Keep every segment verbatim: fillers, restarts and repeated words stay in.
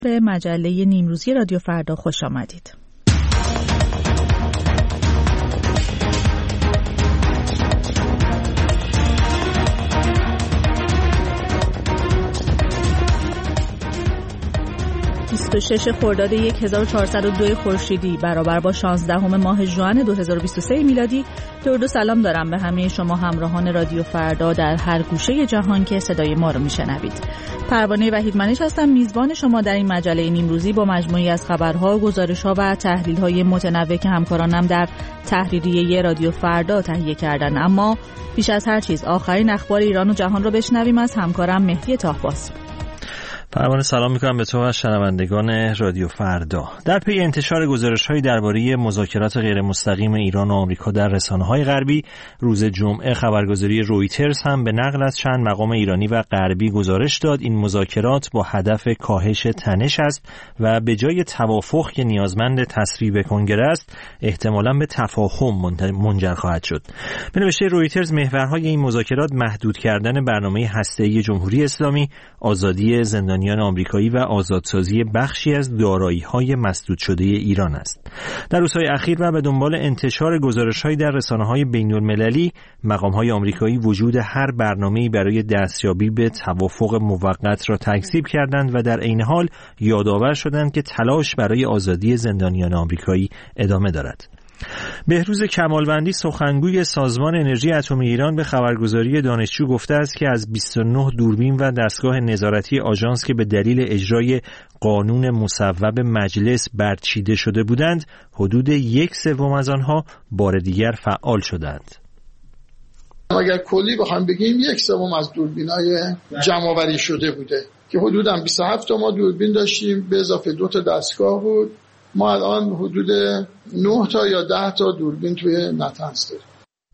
به مجله نیمروزی رادیو فردا خوش آمدید. بیست و شش خرداد هزار و چهارصد و دو خورشیدی برابر با شانزدهم ماه ژوئن دو هزار و بیست و سه میلادی. درود و سلام دارم به همه شما همراهان رادیو فردا در هر گوشه جهان که صدای ما رو میشنوید. پروانه وحیدمنش هستم، میزبان شما در این مجله نیمروزی با مجموعی از خبرها، گزارش‌ها و تحلیل‌های متنوع که همکارانم در تحریریه رادیو فردا تهیه کردن. اما بیش از هر چیز آخرین اخبار ایران و جهان رو بشنویم از همکارم مهدی طاهباز. پروانه سلام میکنم به تو و شنوندگان رادیو فردا. در پی انتشار گزارش‌های درباره مذاکرات غیر مستقیم ایران و آمریکا در رسانه‌های غربی، روز جمعه خبرگزاری رویترز هم به نقل از چند مقام ایرانی و غربی گزارش داد این مذاکرات با هدف کاهش تنش است و به جای توافق که نیازمند تصویب کنگره است، احتمالاً به تفاهم منجر خواهد شد. به نوشته رویترز، محورهای این مذاکرات محدود کردن برنامه هسته‌ای جمهوری اسلامی، آزادی زندانی آمریکایی و آزادسازی بخشی از دارایی‌های مسدود شده ایران است. در روزهای اخیر و به دنبال انتشار گزارش‌های در رسانه‌های بین‌المللی، مقام‌های آمریکایی وجود هر برنامه‌ای برای دستیابی به توافق موقت را تکذیب کردند و در عین حال یادآور شدند که تلاش برای آزادی زندانیان آمریکایی ادامه دارد. بهروز کمالوندی، سخنگوی سازمان انرژی اتمی ایران، به خبرگزاری دانشجو گفته است که از بیست و نه دوربین و دستگاه نظارتی آژانس که به دلیل اجرای قانون مصوب مجلس برچیده شده بودند، حدود یک سوم از آنها بار دیگر فعال شدند. اگر کلی بخوایم بگیم یک سوم از دوربینای جمع‌آوری شده بوده که حدوداً بیست و هفت تا ما دوربین داشتیم به اضافه دو تا دستگاه بود. ما الان حدود نه تا یا ده تا دوربین توی نتنز داریم.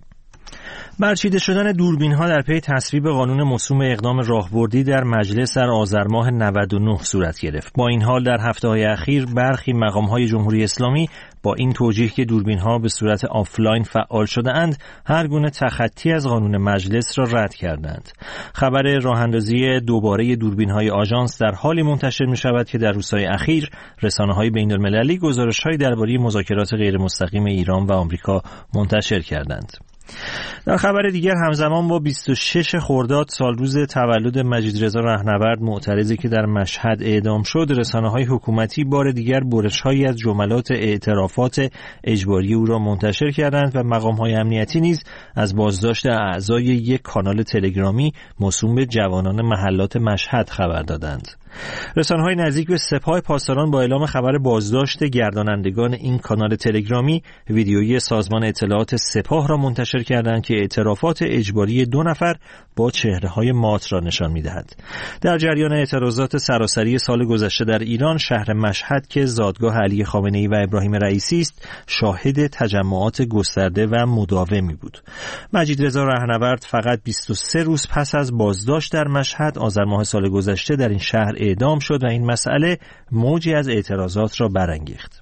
برچیده شدن دوربین ها در پی تصویب قانون موسوم اقدام راهبردی در مجلس در آذر ماه نود و نه صورت گرفت. با این حال در هفته‌های اخیر برخی مقام های جمهوری اسلامی با این توجیه که دوربین ها به صورت آفلاین فعال شده اند، هر گونه تخطی از قانون مجلس را رد کردند. خبر راه اندازی دوباره دوربین های آژانس در حالی منتشر می شود که در روزهای اخیر رسانه های بین المللی گزارش های درباره مذاکرات غیر مستقیم ایران و آمریکا منتشر کردند. در خبر دیگر، همزمان با بیست و شش خرداد سال روز تولد مجیدرضا رهنورد، معترضی که در مشهد اعدام شد، رسانه‌های حکومتی بار دیگر برش‌هایی از جملات اعترافات اجباری او را منتشر کردند و مقام‌های امنیتی نیز از بازداشت اعضای یک کانال تلگرامی موسوم به جوانان محلات مشهد خبر دادند. رسانه‌های نزدیک به سپاه پاسداران با اعلام خبر بازداشت گردانندگان این کانال تلگرامی، ویدیویی سازمان اطلاعات سپاه را منتشر کردند که اعترافات اجباری دو نفر با چهره‌های مات را نشان می‌دهد. در جریان اعتراضات سراسری سال گذشته در ایران، شهر مشهد که زادگاه علی خامنه‌ای و ابراهیم رئیسی است، شاهد تجمعات گسترده و مداومی بود. مجیدرضا رهنورد فقط بیست و سه روز پس از بازداشت در مشهد آذر ماه سال گذشته در این شهر اعدام شد و این مسئله موجی از اعتراضات را برانگیخت.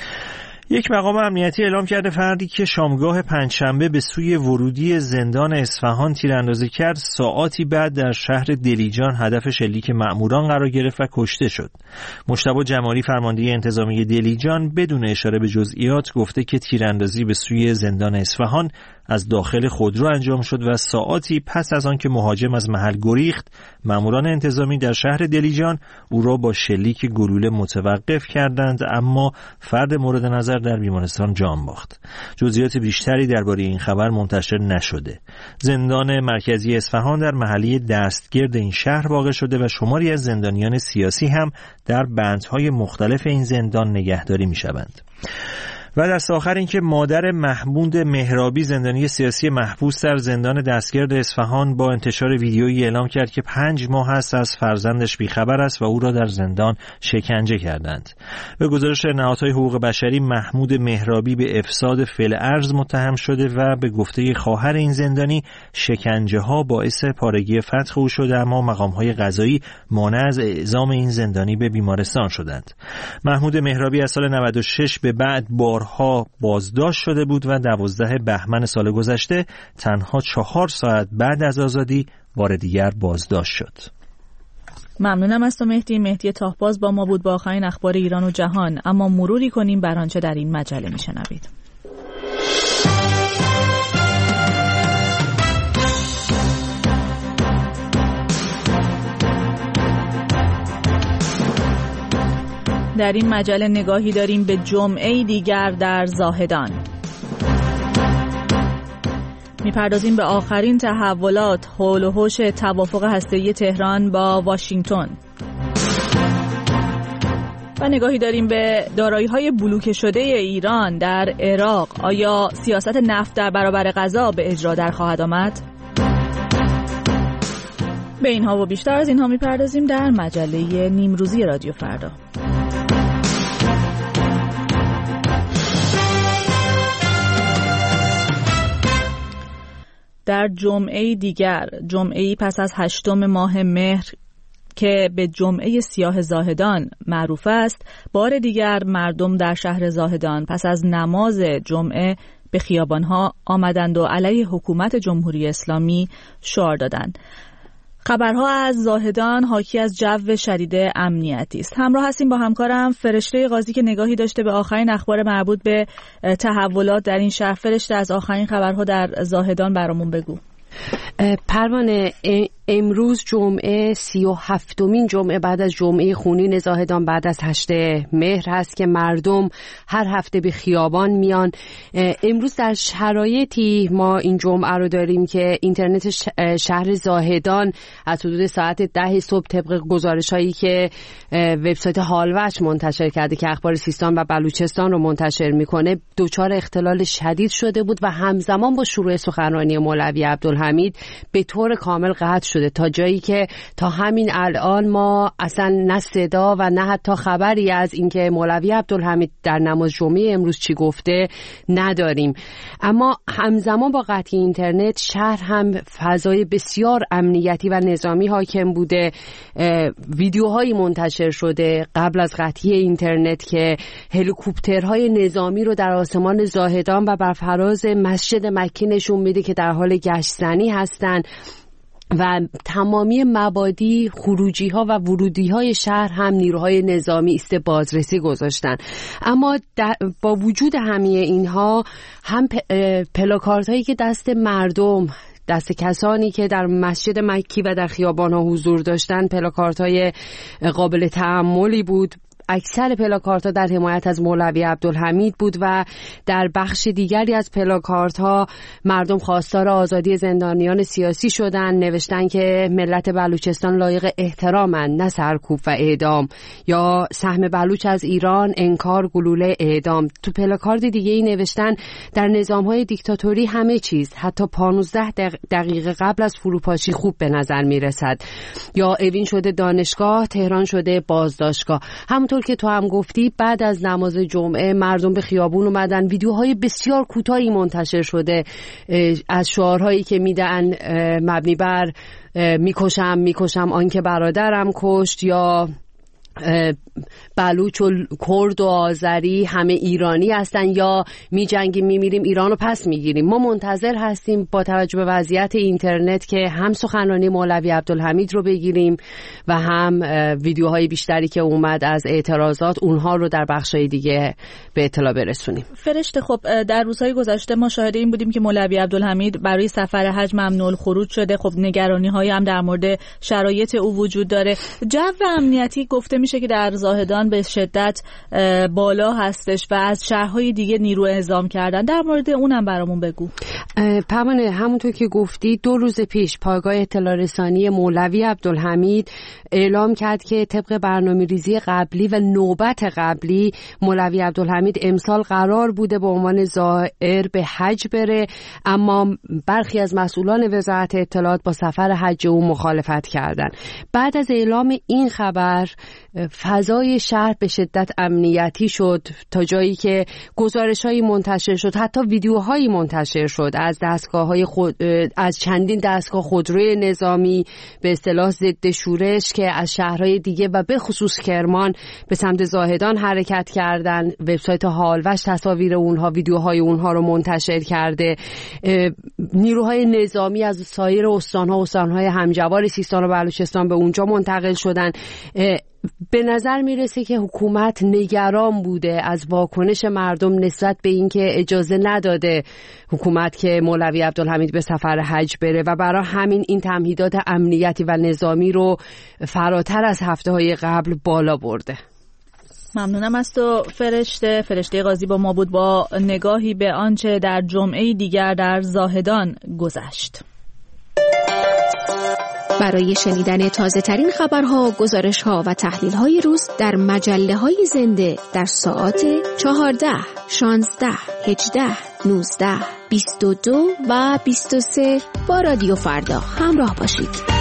یک مقام امنیتی اعلام کرده فردی که شامگاه پنجشنبه به سوی ورودی زندان اصفهان تیراندازی کرد، ساعاتی بعد در شهر دلیجان هدف شلیک مأموران قرار گرفت و کشته شد. مجتبی جمالی، فرمانده انتظامی دلیجان، بدون اشاره به جزئیات گفته که تیراندازی به سوی زندان اصفهان از داخل خودرو انجام شد و ساعاتی پس از آن که مهاجم از محل گریخت، مأموران انتظامی در شهر دلیجان او را با شلیک گلوله متوقف کردند، اما فرد مورد نظر در بیمارستان جان باخت. جزئیات بیشتری درباره این خبر منتشر نشده. زندان مرکزی اصفهان در محله دستگرد این شهر واقع شده و شماری از زندانیان سیاسی هم در بندهای مختلف این زندان نگهداری می‌شوند. و در آخر اینکه مادر محمود مهرابی، زندانی سیاسی محبوس در زندان دستگرد اصفهان، با انتشار ویدیویی اعلام کرد که پنج ماه است از فرزندش بیخبر است و او را در زندان شکنجه کردند. به گزارش نهادهای حقوق بشری، محمود مهرابی به افساد فعل ارز متهم شده و به گفته خواهر این زندانی شکنجه ها باعث پارگی فتح او شده، اما مقام‌های قضایی مانع از اعزام این زندانی به بیمارستان شدند. محمود مهرابی از سال نود و شش به بعد بار ها بازداشت شده بود و دوازده بهمن سال گذشته تنها چهار ساعت بعد از آزادی بار دیگر بازداشت شد. ممنونم از تو مهدی. مهدی تاهباز با ما بود با آخرین اخبار ایران و جهان. اما مروری کنیم بر آنچه در این مجله میشنوید. در این مجله نگاهی داریم به جمعه دیگر در زاهدان. میپردازیم به آخرین تحولات حول و حوش توافق هسته‌ای تهران با واشنگتن. و نگاهی داریم به دارایی‌های بلوکه شده ایران در عراق. آیا سیاست نفت در برابر غذا به اجرا در خواهد آمد؟ به اینها و بیشتر از اینها میپردازیم در مجله نیمروزی رادیو فردا. در جمعه دیگر، جمعه‌ای پس از هشتم ماه مهر که به جمعه سیاه زاهدان معروف است، بار دیگر مردم در شهر زاهدان پس از نماز جمعه به خیابانها آمدند و علیه حکومت جمهوری اسلامی شعار دادند. خبرها از زاهدان حاکی از جو شدید امنیتی است. همراه هستیم با همکارم فرشته قاضی که نگاهی داشته به آخرین اخبار مربوط به تحولات در این شهر. فرشته، از آخرین خبرها در زاهدان برامون بگو. پروانه، امروز جمعه سی و هفتمین جمعه بعد از جمعه خونین زاهدان بعد از هشتم مهر هست که مردم هر هفته به خیابان میان. امروز در شرایطی ما این جمعه رو داریم که اینترنت شهر زاهدان از حدود ساعت ده صبح طبق گزارش‌هایی که وبسایت هالوچ منتشر کرده که اخبار سیستان و بلوچستان رو منتشر میکنه دچار اختلال شدید شده بود و همزمان با شروع سخنرانی مولوی عبدالحمید به طور کامل قطع شده، تا جایی که تا همین الان ما اصلا نه صدا و نه حتی خبری از اینکه مولوی عبدالحمید در نماز جمعه امروز چی گفته نداریم. اما همزمان با قطع اینترنت شهر هم فضای بسیار امنیتی و نظامی حاکم بوده. ویدیوهایی منتشر شده قبل از قطعی اینترنت که هلیکوپترهای نظامی رو در آسمان زاهدان و بر فراز مسجد مکی نشون میده که در حال گشت‌زنی هستن و تمامی مبادی، خروجی ها و ورودی های شهر هم نیروهای نظامی ایست بازرسی گذاشتن. اما با وجود همه اینها هم پلاکارت هایی که دست مردم، دست کسانی که در مسجد مکی و در خیابان ها حضور داشتن، پلاکارت های قابل تأملی بود. اکثر پلاکارت‌ها در حمایت از مولوی عبدالحمید بود و در بخش دیگری از پلاکارت‌ها مردم خواستار آزادی زندانیان سیاسی شدن. نوشتن که ملت بلوچستان لایق احترامند، نه سرکوب و اعدام، یا سهم بلوچ از ایران، انکار گلوله اعدام. تو پلاکارت دیگه ای نوشتن در نظام‌های دیکتاتوری همه چیز حتی پانزده دقیقه قبل از فروپاشی خوب به نظر میرسد. یا اوین شده دانشگاه، تهران شده بازداشتگاه. همونطور که تو هم گفتی بعد از نماز جمعه مردم به خیابون اومدن. ویدیوهای بسیار کوتاهی منتشر شده از شعارهایی که میدن مبنی بر میکشم میکشم آنکه برادرم کشت، یا بلوچ و کرد و آذری همه ایرانی هستن، یا می جنگیم می میریم ایرانو پس میگیریم. ما منتظر هستیم با توجه به وضعیت اینترنت که هم سخنرانی مولوی عبدالحمید رو بگیریم و هم ویدیوهای بیشتری که اومد از اعتراضات اونها رو در بخشای دیگه به اطلاع برسونیم. فرشته، خب در روزهای گذشته ما شاهد این بودیم که مولوی عبدالحمید برای سفر حج ممنوع الخروج شده. خب نگرانی های هم در مورد شرایط او وجود داره. جو امنیتی گفته میشه که در زاهدان به شدت بالا هستش و از شهرهای دیگه نیرو اعزام کردن. در مورد اونم برامون بگو. پروانه، همونطور که گفتی دو روز پیش پایگاه اطلاع رسانی مولوی عبدالحمید اعلام کرد که طبق برنامه‌ریزی قبلی و نوبت قبلی مولوی عبدالحمید امسال قرار بوده به عنوان زائر به حج بره، اما برخی از مسئولان وزارت اطلاعات با سفر حج او مخالفت کردند. بعد از اعلام این خبر فضای فضای شهر به شدت امنیتی شد تا جایی که گزارش‌هایی منتشر شد، حتی ویدیوهایی منتشر شد از دستگاه‌های خود، از چندین دستگاه خودروی نظامی به اصطلاح ضد شورش که از شهرهای دیگه و به خصوص کرمان به سمت زاهدان حرکت کردن. وبسایت حالوش تصاویر اونها، ویدیوهای اونها رو منتشر کرده. نیروهای نظامی از سایر استان‌ها، استان‌های همجوار سیستان و بلوچستان به اونجا منتقل شدن. به نظر میرسه که حکومت نگران بوده از واکنش مردم نسبت به اینکه اجازه نداده حکومت که مولوی عبدالحمید به سفر حج بره و برای همین این تمهیدات امنیتی و نظامی رو فراتر از هفته‌های قبل بالا برده. ممنونم از تو فرشته. فرشته قاضی با ما بود با نگاهی به آنچه در جمعه دیگر در زاهدان گذشت. برای شنیدن تازه ترین خبرها، گزارش‌ها و تحلیل‌های روز در مجله‌های زنده در ساعات چهارده، شانزده، هجده، نوزده، بیست و دو و بیست و سه با رادیو فردا همراه باشید.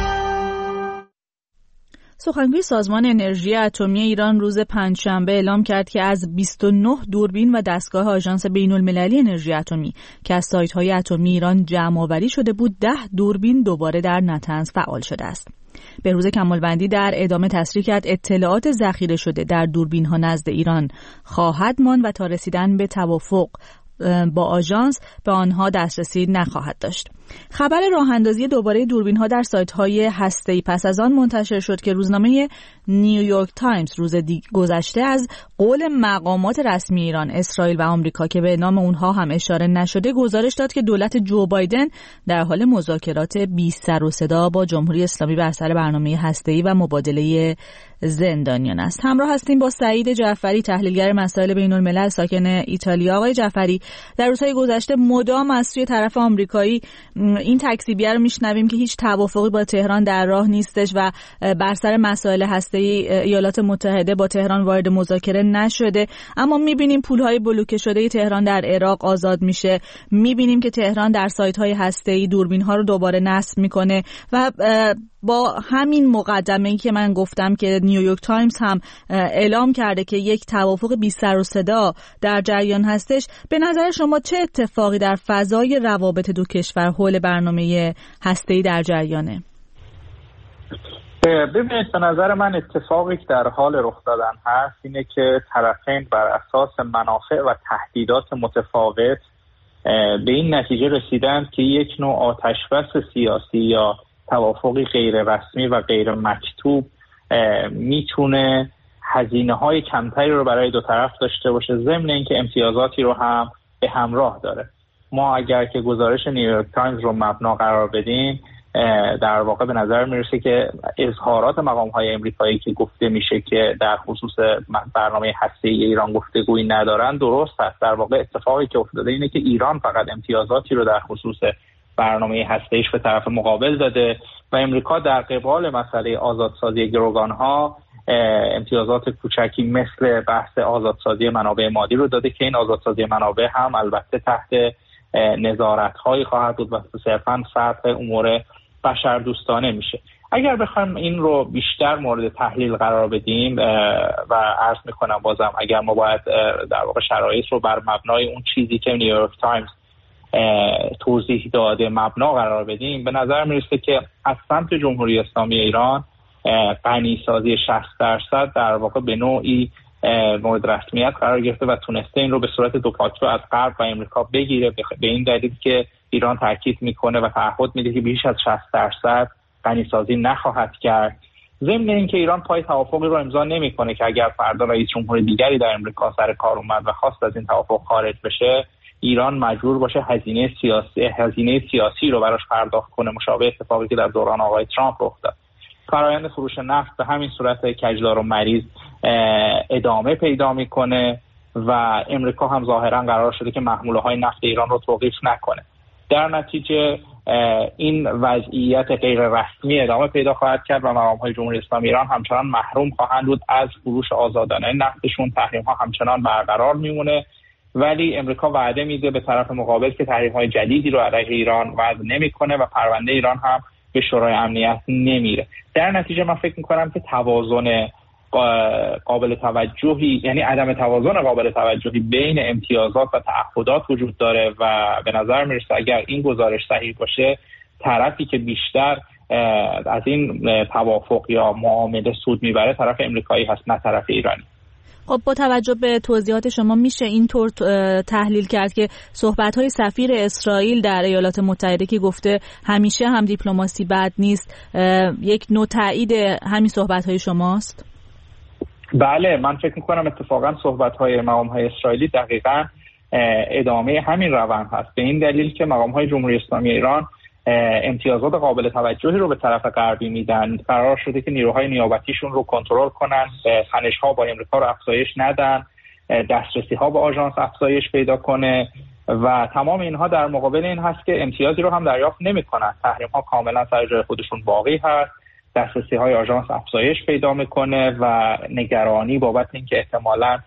سخنگوی سازمان انرژی اتمی ایران روز پنجشنبه اعلام کرد که از بیست و نه دوربین و دستگاه آژانس بین‌المللی انرژی اتمی که از سایت‌های اتمی ایران جمع‌آوری شده بود، ده دوربین دوباره در نطنز فعال شده است. بهروز کمالوندی در ادامه تصریح کرد اطلاعات ذخیره شده در دوربین‌ها نزد ایران خواهد ماند و تا رسیدن به توافق با آژانس به آنها دسترسی نخواهد داشت. خبر راه اندازی دوباره دوربین‌ها در سایت‌های هسته‌ای پس از آن منتشر شد که روزنامه نیویورک تایمز روز گذشته از قول مقامات رسمی ایران، اسرائیل و آمریکا که به نام اونها هم اشاره نشده گزارش داد که دولت جو بایدن در حال مذاکرات بی سر و صدا با جمهوری اسلامی بر سر برنامه هسته‌ای و مبادله زندانیان است. همراه هستیم با سعید جعفری، تحلیلگر مسائل بین‌الملل ساکن ایتالیا. آقای جعفری، در روزهای گذشته مدام از سوی طرف آمریکایی این تکذیبیه رو میشنویم که هیچ توافقی با تهران در راه نیستش و بر سر مسائل هسته‌ای ایالات متحده با تهران وارد مذاکره نشده، اما میبینیم پولهای بلوکه شده تهران در عراق آزاد میشه، میبینیم که تهران در سایت‌های هسته‌ای دوربین‌ها رو دوباره نصب میکنه و با همین مقدمه‌ای که من گفتم که نیویورک تایمز هم اعلام کرده که یک توافق بی سر و صدا در جریان هستش، به نظر شما چه اتفاقی در فضای روابط دو کشور حول برنامه هسته‌ای در جریانه؟ ببینید، به نظر من اتفاقی که در حال رخ دادن هست اینه که طرفین بر اساس منافع و تهدیدات متفاوت به این نتیجه رسیدند که یک نوع آتشبس سیاسی یا توافقی غیر رسمی و غیر مکتوب میتونه هزینه های کمتری رو برای دو طرف داشته باشه، ضمن اینکه امتیازاتی رو هم به همراه داره. ما اگر که گزارش نیویورک تایمز رو مبنا قرار بدیم، در واقع به نظر میرسه که اظهارات مقام های امریکایی که گفته میشه که در خصوص برنامه هسته‌ای ایران گفتگویی ندارن درست هست. در واقع اتفاقی که افتاده اینه که ایران فقط امتیازاتی رو در خصوص برنامه هسته‌ایش به طرف مقابل داده و امریکا در قبال مسئله آزادسازی گروگان‌ها امتیازات کوچکی مثل بحث آزادسازی منابع مادی رو داده که این آزادسازی منابع هم البته تحت نظارت‌هایی خواهد بود و صرفاً سطح امور بشردوستانه میشه. اگر بخوایم این رو بیشتر مورد تحلیل قرار بدیم و عرض میکنم بازم اگر ما باید در واقع شرایط رو بر مبنای اون چیزی که نیویورک تایمز توضیح داده مبنا قرار بدیم، به نظر میرسه که از سمت جمهوری اسلامی ایران غنیسازی شصت درصد در واقع به نوعی مورد رسمیت قرار گرفته و تونسته این رو به صورت دو پاکتو از غرب و امریکا بگیره، به این دلیل که ایران تاکید میکنه و تعهد میده که بیش از شصت درصد غنیسازی نخواهد کرد. ضمن اینکه ایران پای توافقی رو امضا نمیکنه که اگر فردا رئیس جمهور دیگری در امریکا سر کار اومد و خواست از این توافق خارج بشه، ایران مجبور باشه هزینه سیاسی هزینه سیاسی رو براش پرداخت کنه، مشابه اتفاقی که در دوران آقای ترامپ رخ داد. فرآیند فروش نفت به همین صورت کجدار و مریض ادامه پیدا میکنه و امریکا هم ظاهرا قرار شده که محموله های نفت ایران رو توقیف نکنه. در نتیجه این وضعیت غیر رسمی ادامه پیدا خواهد کرد و مقام های جمهوری اسلامی ایران همچنان محروم خواهند بود از فروش آزادانه نفتشون. تحریم ها همچنان برقرار میمونه، ولی امریکا وعده میده به طرف مقابل که تحریم های جدیدی رو علیه ایران وضع نمیکنه و پرونده ایران هم به شورای امنیت نمیره. در نتیجه من فکر میکنم که توازن قابل توجهی، یعنی عدم توازن قابل توجهی بین امتیازات و تعهدات وجود داره و به نظر میرسه اگر این گزارش صحیح باشه طرفی که بیشتر از این توافق یا معامله سود میبره طرف امریکایی هست نه طرف ایرانی. خب با توجه به توضیحات شما میشه اینطور تحلیل کرد که صحبت‌های سفیر اسرائیل در ایالات متحده که گفته همیشه هم دیپلماسی بد نیست یک نوع تایید همین صحبت‌های شماست؟ بله، من فکر میکنم اتفاقا صحبت‌های مقام‌های اسرائیلی دقیقاً ادامه همین روند هست، به این دلیل که مقام‌های جمهوری اسلامی ایران امتیازات قابل توجهی رو به طرف غربی میدن. قرار شده که نیروهای نیابتیشون رو کنترل کنن، تنش‌ها با امریکا رو افزایش ندن، دسترسی‌ها به آژانس افزایش پیدا کنه و تمام اینها در مقابل این هست که امتیازی رو هم دریافت نمی‌کنن. تحریم‌ها کاملا سر جای خودشون باقی هست، دسترسی‌های آژانس افزایش پیدا می‌کنه و نگرانی بابت اینکه احتمالاً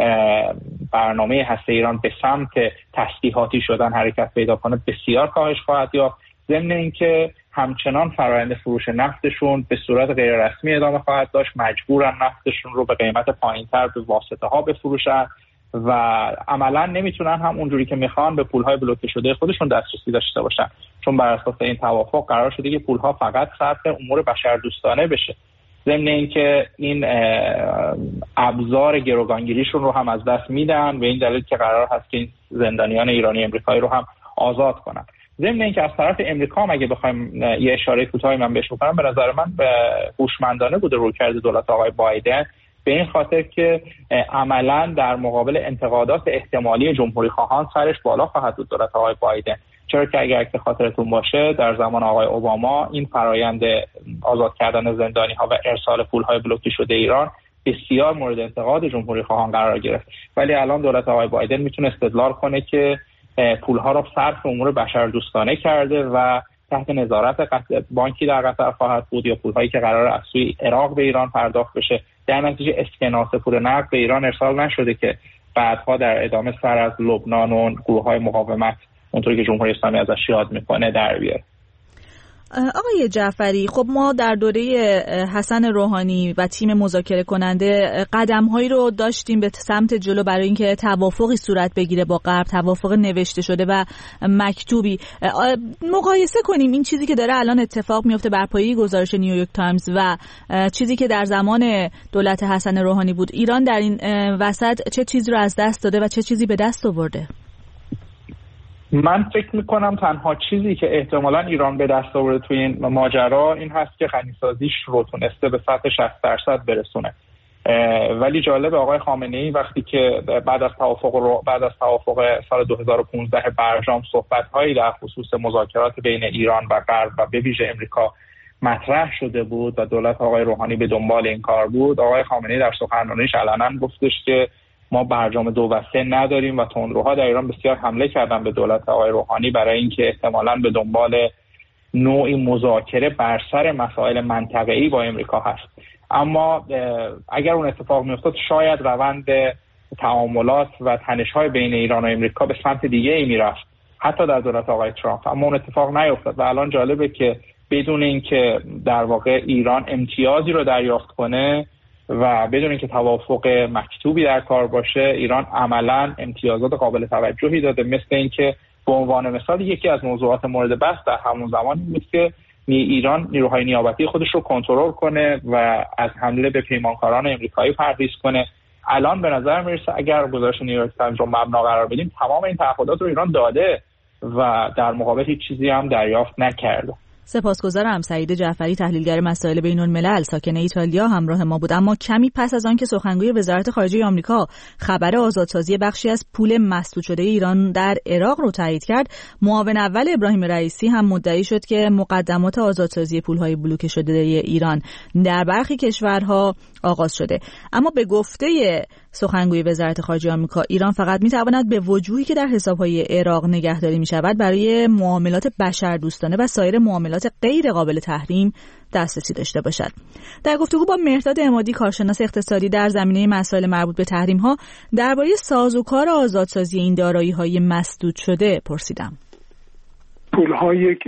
برنامه هسته ایران به سمت تسلیحاتی شدن حرکت پیدا کنه بسیار کاهش خواهد یافت. ضمن اینکه همچنان فرآیند فروش نفتشون به صورت غیر رسمی ادامه خواهد داشت، مجبورن نفتشون رو به قیمت پایینتر به واسطه ها بفروشن و عملا نمیتونن هم اونجوری که میخوان به پولهای بلوکه شده خودشون دسترسی داشته باشن، چون بر اساس این توافق قرار شده که پولها فقط صرف امور بشردوستانه بشه. ضمن اینکه این ابزار گروگانگیریشون رو هم از دست میدن به این دلیل که قرار هست که این زندانیان ایرانی امریکایی رو هم آزاد کنن. ضمن اینکه از طرف امریکا اگه بخوایم یه اشاره کوتاهی من بهش بکنم، به نظر من هوشمندانه بوده رویکرد دولت آقای بایدن، به این خاطر که عملاً در مقابل انتقادات احتمالی جمهوری خواهان سرش بالا خواهد بود دولت آقای بایدن، چرا که اگر که خاطرتون باشه در زمان آقای اوباما این فرایند آزاد کردن زندانی‌ها و ارسال پول‌های بلوکه شده ایران بسیار مورد انتقاد جمهوری خواهان قرار گرفت، ولی الان دولت آقای بایدن میتونه استدلال کنه که پولها را صرف امور بشردوستانه کرده و تحت نظارت بانکی در قطر خواهد بود یا پولهایی که قرار از سوی عراق به ایران پرداخت بشه. در نتیجه اسکناس پول نقد به ایران ارسال نشده که بعدها در ادامه سر از لبنان و گروه‌های مقاومت اونطوری که جمهوری اسلامی ازش یاد میکنه در بیاره. آقای جعفری، خب ما در دوره حسن روحانی و تیم مذاکره کننده قدم‌هایی رو داشتیم به سمت جلو برای اینکه توافقی صورت بگیره با غرب، توافق نوشته شده و مکتوبی. مقایسه کنیم این چیزی که داره الان اتفاق میفته بر پایه گزارش نیویورک تایمز و چیزی که در زمان دولت حسن روحانی بود. ایران در این وسط چه چیزی رو از دست داده و چه چیزی به دست آورده؟ من فکر میکنم تنها چیزی که احتمالاً ایران به دست آورده توی این ماجرا این هست که غنیسازیش رو تونسته به سطح شصت درصد برسونه. ولی جالب آقای خامنه‌ای وقتی که بعد از توافق رو بعد از توافق سال دو هزار و پانزده برجام صحبت‌هایی در خصوص مذاکرات بین ایران و غرب و به ویژه امریکا مطرح شده بود و دولت آقای روحانی به دنبال این کار بود، آقای خامنه‌ای در سخنرانیش علنا گفتش که ما برجام دو و سه نداریم و تندروها در ایران بسیار حمله کردن به دولت آقای روحانی برای اینکه احتمالاً به دنبال نوعی مذاکره بر سر مسائل منطقه‌ای با امریکا هست. اما اگر اون اتفاق میافتاد شاید روند تعاملات و تنش‌های بین ایران و امریکا به سمت دیگه‌ای میرفت، حتی در دولت آقای ترامپ، اما اون اتفاق نیفتاد و الان جالبه که بدون اینکه در واقع ایران امتیازی رو دریافت کنه و بدون اینکه توافق مکتوبی در کار باشه، ایران عملاً امتیازات قابل توجهی داده. مثل اینکه به عنوان مثال یکی از موضوعات مورد بحث در همون زمان بود که ایران نیروهای نیابتی خودش رو کنترل کنه و از حمله به پیمانکاران امریکایی پرهیز کنه. الان به نظر میرسه اگر گزارش نیویورک تایمز رو مبنا قرار بدیم تمام این تعهدات رو ایران داده و در مقابل هیچ چیزی هم دریافت نکرده. سپاسگزارم. سعید جعفری، تحلیلگر مسائل بین الملل، ساکن ایتالیا همراه ما بود. اما کمی پس از آن که سخنگوی وزارت خارجه آمریکا خبر آزادسازی بخشی از پول مسدود شده ایران در عراق رو تایید کرد، معاون اول ابراهیم رئیسی هم مدعی شد که مقدمات آزادسازی پولهای بلوکه شده ایران در برخی کشورها آغاز شده. اما به گفته سخنگوی وزارت خارجه آمریکا، ایران فقط میتواند به وجوهی که در حسابهای عراق نگهداری میشود برای معاملات بشردوستانه و سایر معاملات غیر قابل تحریم دسترسی داشته باشد. در گفتگو با مهرداد عمادی، کارشناس اقتصادی در زمینه مسائل مربوط به تحریم ها، درباره سازوکار آزادسازی این دارایی‌های مسدود شده پرسیدم. پول‌هایی که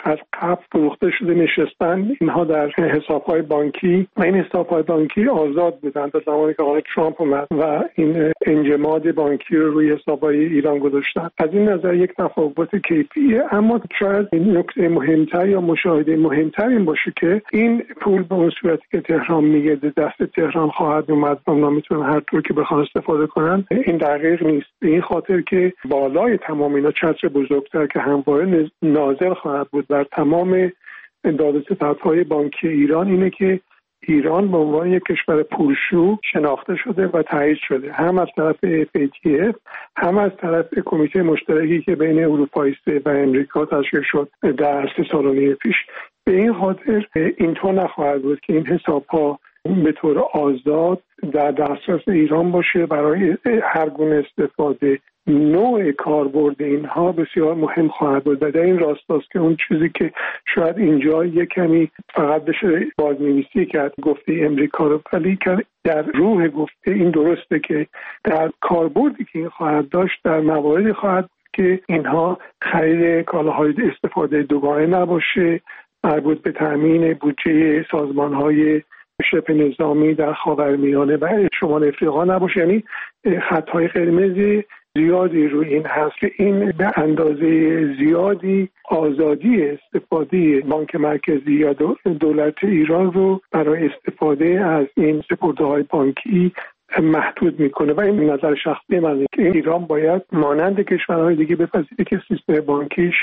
از قبل فروخته شده نشستن اینها در حساب‌های بانکی و این حساب‌های بانکی آزاد بودند تا زمانی که آقای ترامپ اومد و این انجماد بانکی رو روی حساب‌های ایران گذاشتن. از این نظر یک تفاوت کیفیه، اما شاید این نکته مهمتر یا مشاهده مهمتر این باشه که این پول به اون صورتی که تهران میگه دست تهران خواهد اومد و اونا میتونن هر طور که بخوان استفاده کنن، این دقیق نیست. به این خاطر که بالای تمام اینا چتر بزرگتر که همواره نازل خواهد بود در تمام داد و ستدهای بانکی ایران اینه که ایران به عنوان یک کشور پولشو شناخته شده و تایید شده، هم از طرف اف ای تی اف هم از طرف کمیته مشترکی که بین اروپا و امریکا تشکیل شد در سه سال و نیم پیش. به این خاطر اینطور نخواهد بود که این حساب‌ها به طور آزاد در دسترس ایران باشه. برای هر گونه استفاده نوع کاربرد اینها بسیار مهم خواهد بود و در این راستاست که اون چیزی که شاید اینجا یک کمی فقط بشه بازنویسی کرد گفته امریکا رو، ولی در روح گفته این درسته که در کاربردی که این خواهد داشت در مواردی خواهد که اینها خرید کالاهای استفاده دوگانه نباشه، مربوط به تامین بودجه سازمان‌های شبه نظامی در خاورمیانه و شمال افریقا نباشه. یعنی خطهای قرمز زیادی روی این هست که این به اندازه زیادی آزادی استفاده بانک مرکزی یا دولت ایران رو برای استفاده از این سپرده‌های بانکی محدود میکنه و این نظر شخصی منه که ایران باید مانند کشورهای دیگه بپذیره که سیستم بانکیش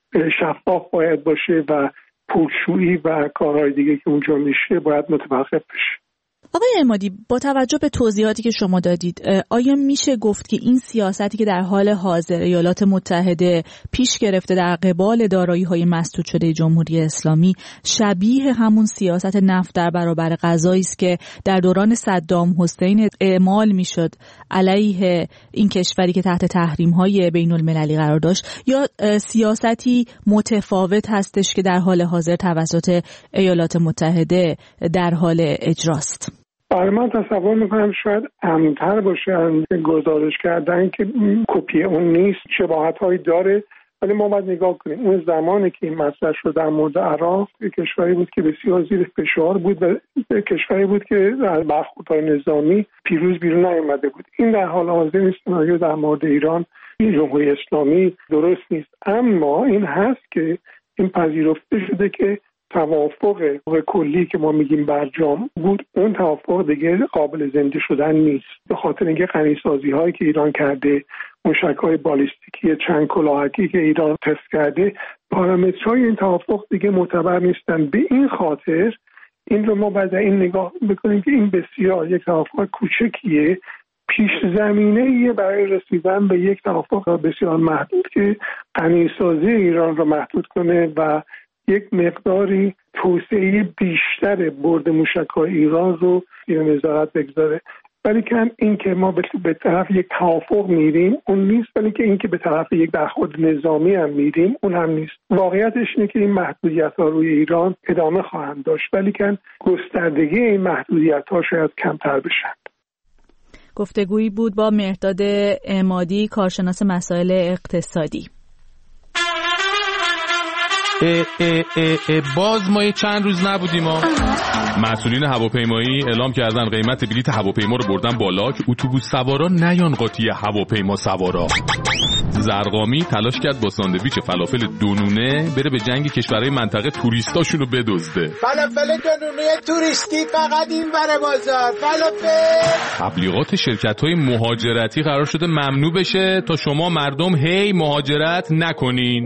شفاف باید باشه و پولشویی و کارهای دیگه که اونجا میشه باید متوقف بشه. آقای عمادی، با توجه به توضیحاتی که شما دادید، آیا میشه گفت که این سیاستی که در حال حاضر ایالات متحده پیش گرفته در قبال دارایی‌های مسدود شده جمهوری اسلامی شبیه همون سیاست نفت در برابر غذایی است که در دوران صدام حسین اعمال میشد علیه این کشوری که تحت تحریم‌های بین‌المللی قرار داشت، یا سیاستی متفاوت هستش که در حال حاضر توسط ایالات متحده در حال اجراست؟ برای من تصور میکنم شاید امن‌تر باشه گزارش کردن که کپی اون نیست، شباهت‌هایی داره، ولی ما باید نگاه کنیم اون زمانی که این مسئله شد در مورد عراق کشوری بود که بسیار زیر فشار بود و کشوری بود که در برخوردهای نظامی پیروز بیرون نیامده بود. این در حال حاضر نیست. سناریو در مورد ایران جمهوری اسلامی درست نیست، اما این هست که این پذیرفته شده که توافق کلی که ما میگیم برجام بود، اون توافق دیگه قابل زنده شدن نیست، به خاطر اینکه غنیسازی هایی که ایران کرده، موشک‌های بالیستیکی چند کلاهکی که ایران تست کرده، پارامترهای این توافق دیگه معتبر نیستن. به این خاطر این رو ما باید این نگاه بکنیم که این بسیار یک توافق کوچکیه، پیش زمینه‌ای برای رسیدن به یک توافق بسیار محدود که غنیسازی ایران رو محدود کنه و یک مقداری توسعه بیشتر برد موشک‌های ایران رو زیر نظارت بگذاره. ولی که این که ما به طرف یک توافق میریم اون نیست، ولی که این که به طرف یک برخورد نظامی هم میریم اون هم نیست. واقعیتش اینه که این محدودیت‌ها روی ایران ادامه خواهند داشت، ولی که گستردگی این محدودیت‌ها شاید کمتر بشن. گفتگویی بود با مهرداد عمادی، کارشناس مسائل اقتصادی. اه اه اه اه باز ما چند روز نبودیم ما. مسئولین هواپیمایی اعلام کردن قیمت بلیت هواپیما رو بردن بالا که اتوبوس سوارا نیان قاطی هواپیما سوارا. زرقامی تلاش کرد با ساندویچ فلافل دونونه بره به جنگ کشورهای منطقه توریستاشونو بدزده. فلافل دونونه توریستی فقط این بره بازار. فلافل. تبلیغات شرکت‌های مهاجرتی قرار شده ممنوع بشه تا شما مردم هی مهاجرت نکنین.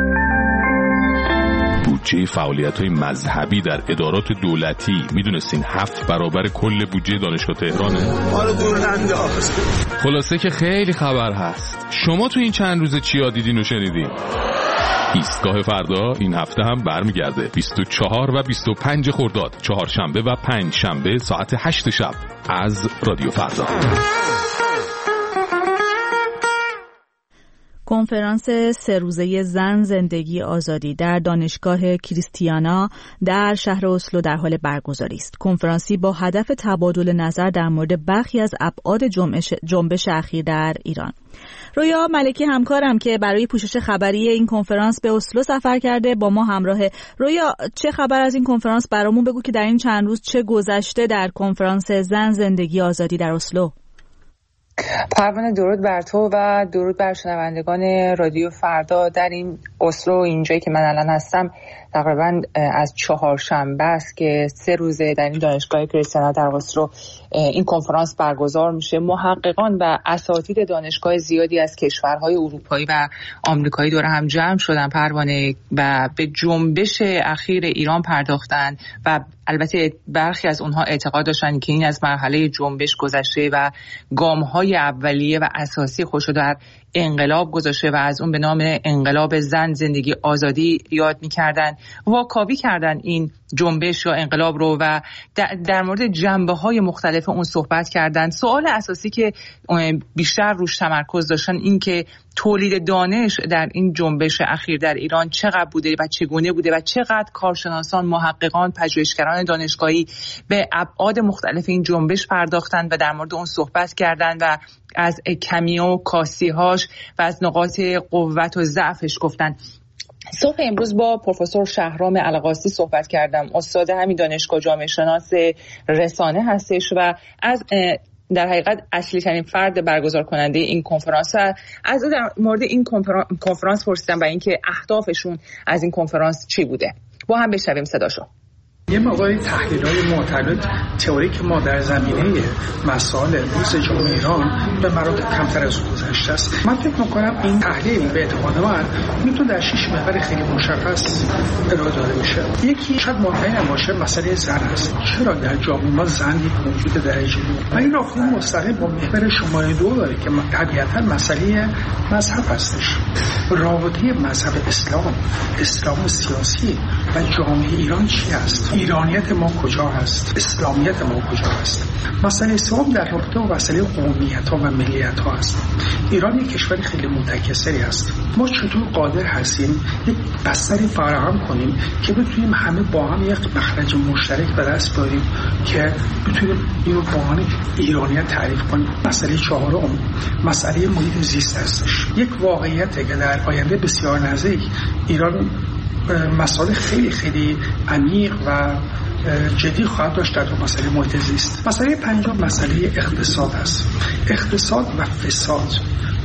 بودجه فعالیت‌های مذهبی در ادارات دولتی میدونستین هفت برابر کل بودجه دانشگاه تهرانه؟ حالا دور ننداز. خلاصه که خیلی خبر هست. شما تو این چند روز چیا دیدین و شنیدین؟ ایستگاه فردا این هفته هم برمیگرده بیست و چهار و بیست و پنج خرداد، چهارشنبه و پنج شنبه ساعت هشت شب از رادیو فردا. کنفرانس سه روزه زن زندگی آزادی در دانشگاه کریستیانا در شهر اسلو در حال برگزاری است. کنفرانسی با هدف تبادل نظر در مورد برخی از ابعاد جنبش, جنبش اخیر در ایران. رویا ملکی همکارم که برای پوشش خبری این کنفرانس به اسلو سفر کرده با ما همراهه. رویا، چه خبر از این کنفرانس برامون بگو که در این چند روز چه گذشته در کنفرانس زن زندگی آزادی در اسلو؟ پروانه، درود بر تو و درود بر شنوندگان رادیو فردا. در این اسلو، اینجایی که من الان هستم، تقریبا از چهارشنبه است که سه روزه در این دانشگاه کریستیانا در اسلو این کنفرانس برگزار میشه. محققان و اساتید دانشگاه زیادی از کشورهای اروپایی و آمریکایی دور هم جمع شدن پروانه و به جنبش اخیر ایران پرداختن و البته برخی از اونها اعتقاد داشتن که این از مرحله جنبش گذشته و گام‌های اولیه و اساسی خودش رو در انقلاب گذاشته و از اون به نام انقلاب زن زندگی آزادی یاد می‌کردن. واکاوی کردن این جنبش یا انقلاب رو و در مورد جنبه‌های مختلف اون صحبت کردن. سوال اساسی که بیشتر روش تمرکز داشتن این که تولید دانش در این جنبش اخیر در ایران چقدر بوده و چگونه بوده و چقدر کارشناسان، محققان، پژوهشگران دانشگاهی به ابعاد مختلف این جنبش پرداختن و در مورد اون صحبت کردن و از کمی و کاستی‌هاش و از نقاط قوت و ضعفش گفتن. صبح امروز با پروفسور شهرام القاصی صحبت کردم. استاد همین دانشگاه جامعه شناس رسانه هستش و از در حقیقت اصلی ترین فرد برگزار کننده این کنفرانس از او در مورد این کنفرانس پرسیدم و اینکه اهدافشون از این کنفرانس چی بوده. با هم بشنویم صداشو. یه مقداری تحلیل‌های معتبر تئوری که ما در زمینه مسائل روز جمهوری ایران به مراتب کمتر از گذشته است. من فکر می‌کنم این تحلیل به اعتقاد من میتونه در شش محور خیلی مشخص ارائه داده بشه. یکی شاید مهم‌ترین باشه مسئله زن است. چرا در جامعه ما زن یک موجود درجه دو؟ و این رابطه مستقیم با محور شماره دو داره که طبیعتاً مسئله مذهب هستش. رابطه مذهب اسلام، اسلام سیاسی و جامعه ایران چی است؟ ایرانیت ما کجا هست؟ اسلامیت ما کجا هست؟ مسئله سوم در رابطه با مسئله قومیت ها و ملیت ها است. ایران یک کشور خیلی متکثری است. ما چطور قادر هستیم یک بستری فراهم کنیم که بتونیم همه با هم یک مخرج مشترک به دست بیاریم که بتونیم اینو با هم ایرانیت تعریف کنیم. مسئله چهارم مسئله محیط زیست هستش. یک واقعیته که در آینده بسیار نزدیک ایران مسائل خیلی خیلی عمیق و جدی خواهد داشت در مسئله محیط زیست. مسئله پنجم مسئله اقتصاد است. اقتصاد و فساد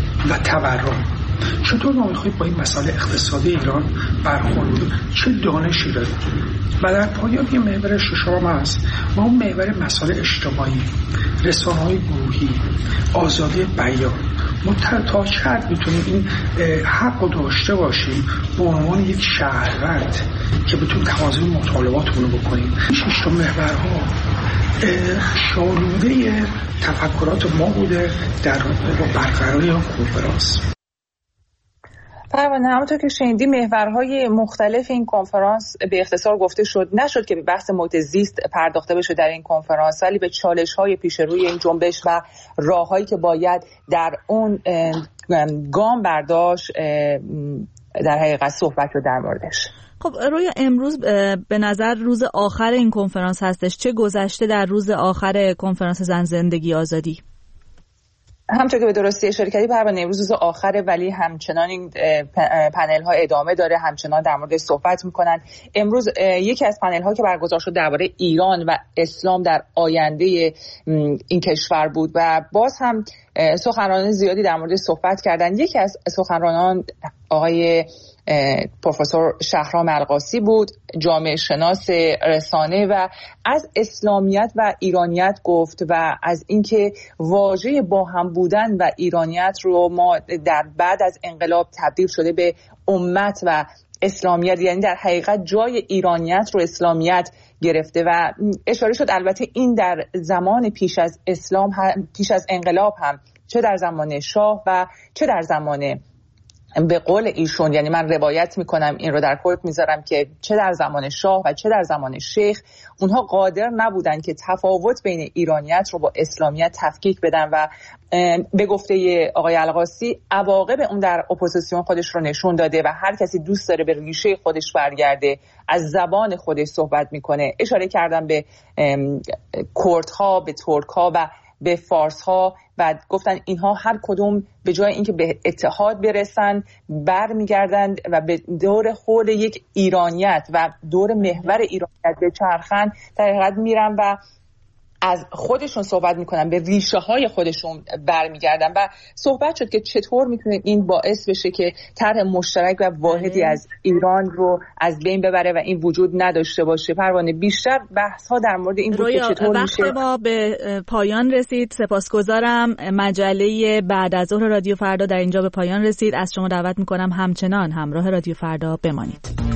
و تورم. چطور ما میخوایم با این مسئله اقتصادی ایران برخورد چه دانشی داریم؟ و در پایان یه محور ششم هست ما اون محور مسائل اجتماعی، رسانه‌های گروهی، آزادی بیان. ما تا چه حد میتونیم این حق رو داشته باشیم به عنوان یک شهروند که بتونیم تقاضای مطالباتمون رو بکنیم. شش تا محورها شالوده تفکرات ما بوده در با برقراری آن کنفرانس. پروانه، همونطور که شنیدی محورهای مختلف این کنفرانس به اختصار گفته شد. نشد که به بحث محیط زیست پرداخته بشه در این کنفرانس، ولی به چالش‌های پیش روی این جنبش و راه‌هایی که باید در اون گام برداشت در حقیقت صحبت رو در موردش. خب رویا، امروز به نظر روز آخر این کنفرانس هستش. چه گذشته در روز آخر کنفرانس زن زندگی آزادی؟ همونطور که به درستی اشاره کردی پروانه، امروز روز آخره ولی همچنان این پنل ها ادامه داره، همچنان در مورد صحبت میکنن. امروز یکی از پنل ها که برگزار شد درباره ایران و اسلام در آینده این کشور بود و باز هم سخنرانان زیادی در مورد صحبت کردن. یکی از سخنرانان آقای پروفسور شهرام القاصی بود، جامعه شناس رسانه، و از اسلامیت و ایرانیت گفت و از اینکه واژه با هم بودن و ایرانیت رو ما در بعد از انقلاب تبدیل شده به امت و اسلامیت، یعنی در حقیقت جای ایرانیت رو اسلامیت گرفته و اشاره شد البته این در زمان پیش از اسلام هم، پیش از انقلاب هم، چه در زمان شاه و چه در زمان به قول ایشون، یعنی من روایت میکنم این رو در کورت میذارم، که چه در زمان شاه و چه در زمان شیخ اونها قادر نبودن که تفاوت بین ایرانیت رو با اسلامیت تفکیک بدن و به گفته آقای القاسی عواقب اون در اپوزیسیون خودش رو نشون داده و هر کسی دوست داره به ریشه خودش برگرده، از زبان خودش صحبت میکنه. اشاره کردم به کردها، به ترکها و به فارس ها و گفتن اینها هر کدوم به جای اینکه به اتحاد برسن برمیگردند و به دور حول یک ایرانیت و دور محور ایرانیت به چرخن، در حقیقت میرن و از خودشون صحبت میکنن، به ریشه های خودشون برمیگردن و صحبت شد که چطور میتونه این باعث بشه که طرح مشترک و واحدی از ایران رو از بین ببره و این وجود نداشته باشه. پروانه بیشتر بحث ها در مورد این بود که چطور وقت میشه. ما به پایان رسید. سپاسگزارم. مجله بعد از ظهر رادیو فردا در اینجا به پایان رسید. از شما دعوت میکنم همچنان همراه رادیو فردا بمانید.